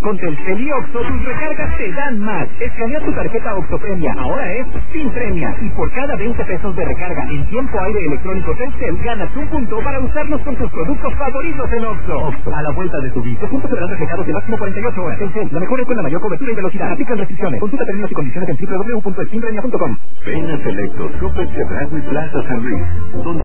Con Telcel y Oxxo, tus recargas te dan más. Escanea tu tarjeta Oxxo Premia, ahora es sin premia. Y por cada 20 pesos de recarga en tiempo aire electrónico Telcel, ganas un punto para usarlos con tus productos favoritos en Oxxo. Oxxo, a la vuelta de tu vida. Los puntos serán reflejados en máximo 48 horas. Telcel, la mejor es con la mayor cobertura y velocidad. Aplican restricciones. Consulta términos y condiciones en www.elsinpremia.com. Ven a Selecto Super Chedraui Plaza San Luis, donde